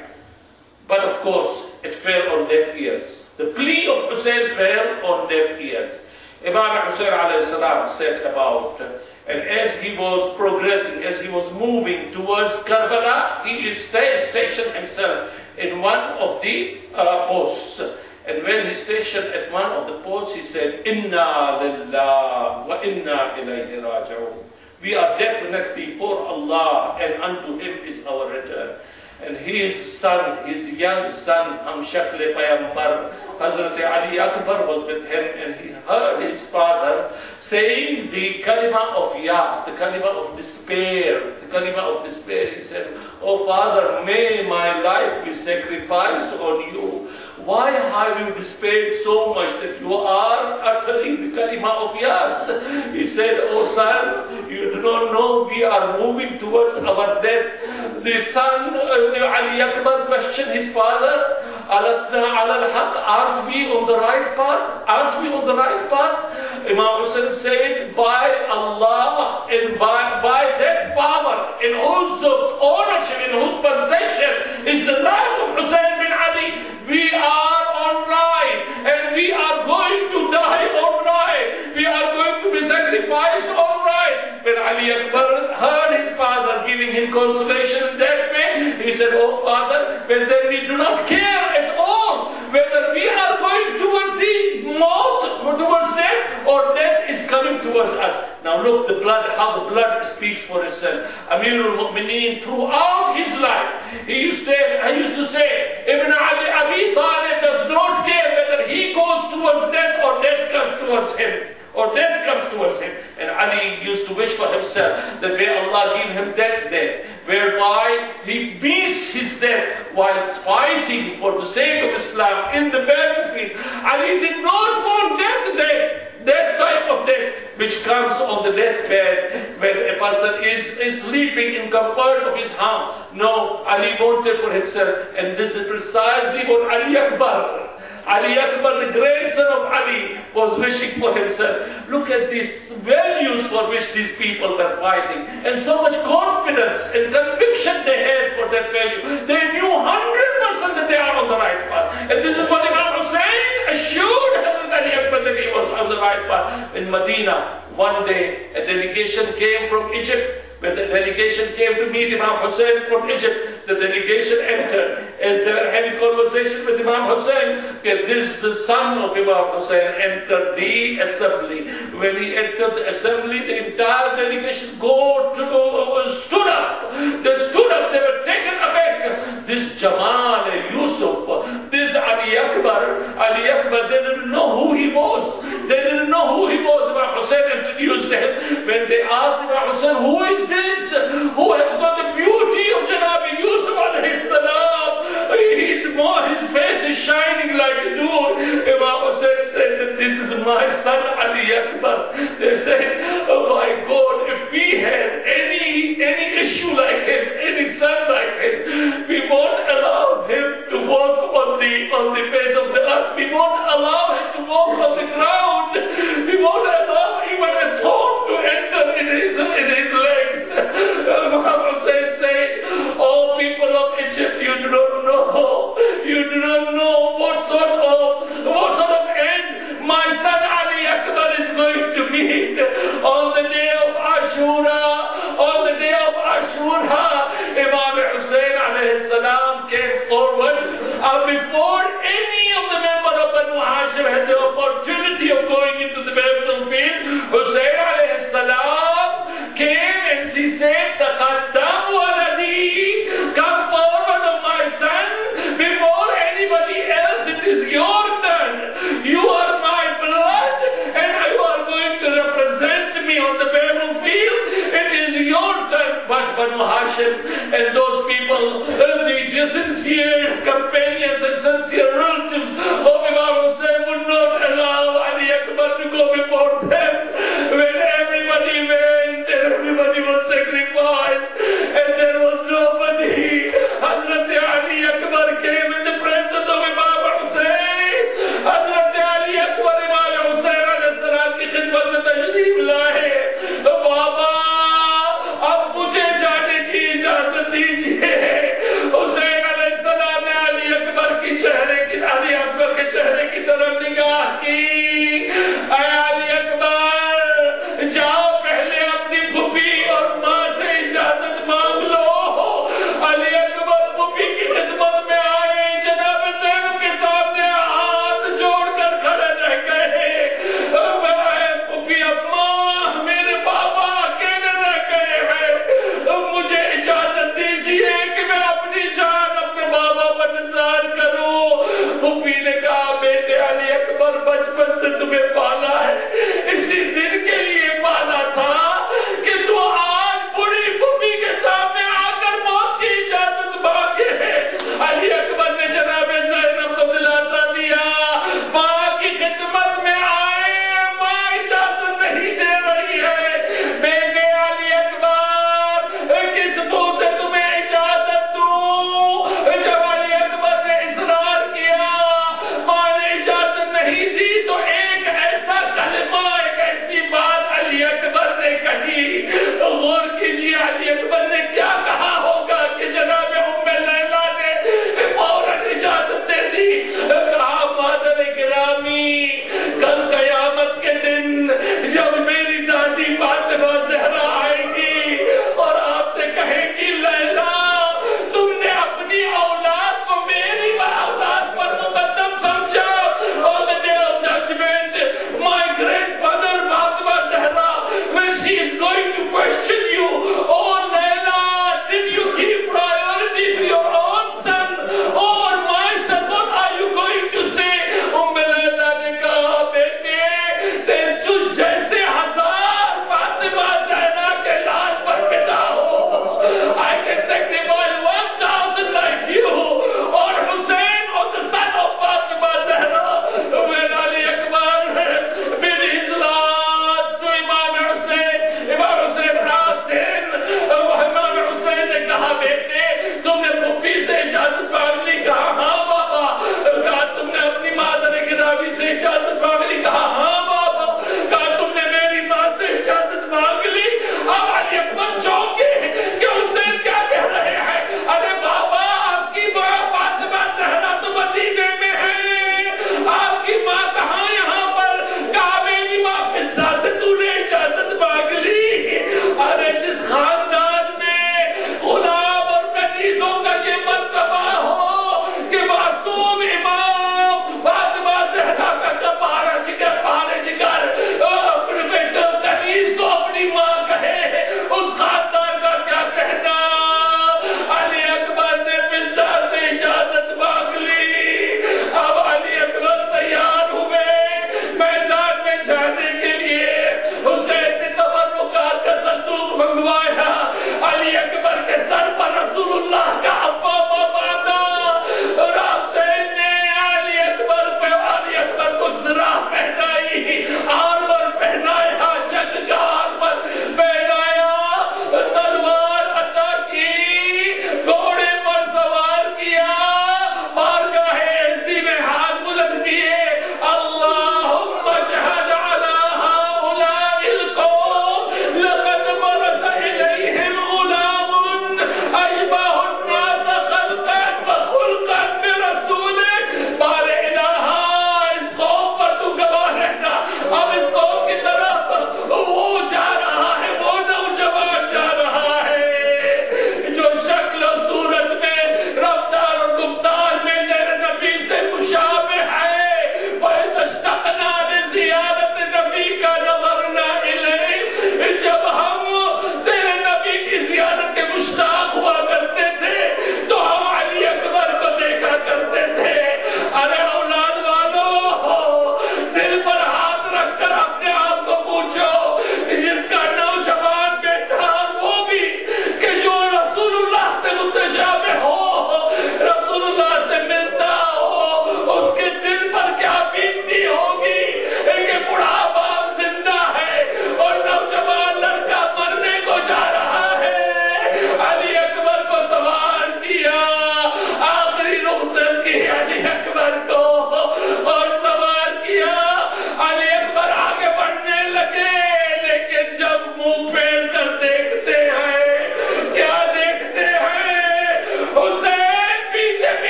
But of course, it fell on deaf ears. The plea of Hussein fell on deaf ears. Imam Hussein alayhi salam said about, and as he was progressing, as he was moving towards Karbala, he is stationed himself in one of the uh, posts. And when he stationed at one of the posts, he said, Inna lillah wa inna ilayhi raji'un. We are definitely for Allah, and unto Him is our return. And his son, his young son, Hamshakle Payambar, Hazrat Ali Akbar was with him, and he heard his father saying the kalima of yas, the kalima of despair, the kalima of despair. He said, "Oh Father, may my life be sacrificed on you. Why have you despaired so much that you are uttering the kalima of yas?" He said, "Oh son, you do not know we are moving towards our death." The son, uh, Ali Akbar, questioned his father, Alasna ala al-haq, aren't we on the right path? Aren't we on the right path? Imam Hussain said, by Allah, and by, by that power, in whose ownership, in whose possession is the life of Hussain bin Ali, we are on right, and we are going to die on right. We are going to be sacrificed on right. When Ali Akbar heard his father giving him consolation in that way, he said, "Oh Father, well then we do not care at all whether we are going towards the mouth, towards death, or death is coming towards us." Now look, the blood, how the blood speaks for itself. Amirul Mu'mineen, throughout his life, he used to say, I used to say, Ibn Ali Abi Talib does not care whether he goes towards death or death comes towards him. Or death comes towards him. And Ali used to wish for himself that may Allah give him that death, whereby he meets his death while fighting for the sake of Islam in the battlefield. Ali did not want that death, that type of death which comes on the deathbed when a person is, is sleeping in comfort of his home. No, Ali wanted for himself, and this is precisely what Ali Akbar, Ali Akbar, the grandson of Ali, was wishing for himself. Look at these values for which these people were fighting, and so much confidence and conviction they had for that value. They knew one hundred percent that they are on the right path. And this is what Imam Hussein assured Hazrat Ali Akbar that he was on the right path. In Medina, one day a delegation came from Egypt. When the delegation came to meet Imam Hussein from Egypt, the delegation entered. As they were having conversation with Imam Hussein, this the son of Imam Hussein entered the assembly. When he entered the assembly, the entire delegation go to, uh, stood up. They stood up, they were taken aback. This Jamal Yusuf, this Ali Akbar, Ali Akbar, they didn't know who he was. They didn't know who he was. Imam Hussein introduced him. When they asked Imam Hussein, who is this? Who has got the beauty of Janab Yusuf alayhi salam? He's more, his face is shining like a nur. Imam Hussein said that this is my son Ali Akbar. They said, oh my God, if we had any any issue like him, any son like him, we won't allow him to walk on the on the face of the earth. We won't allow him to walk on the ground. We won't allow even a thorn to enter in his in his legs. Imam Hussein said, oh people of Egypt, you do not know, you do not know what sort of what sort of end my son Ali Akbar is going to meet on the day of Ashura. On the day of Ashura, Imam Hussein alayhi salam came forward, and before any of the members of Banu Hashim had the opportunity of going into the battlefield, Hussein alayhi salam came and he said, Taqaddam waladi, come forward of my son, before anybody else, it is your turn. You are my blood, and you are going to represent me on the battlefield. It is your turn. But Banu Hashim and those people, the sincere companions and sincere relatives of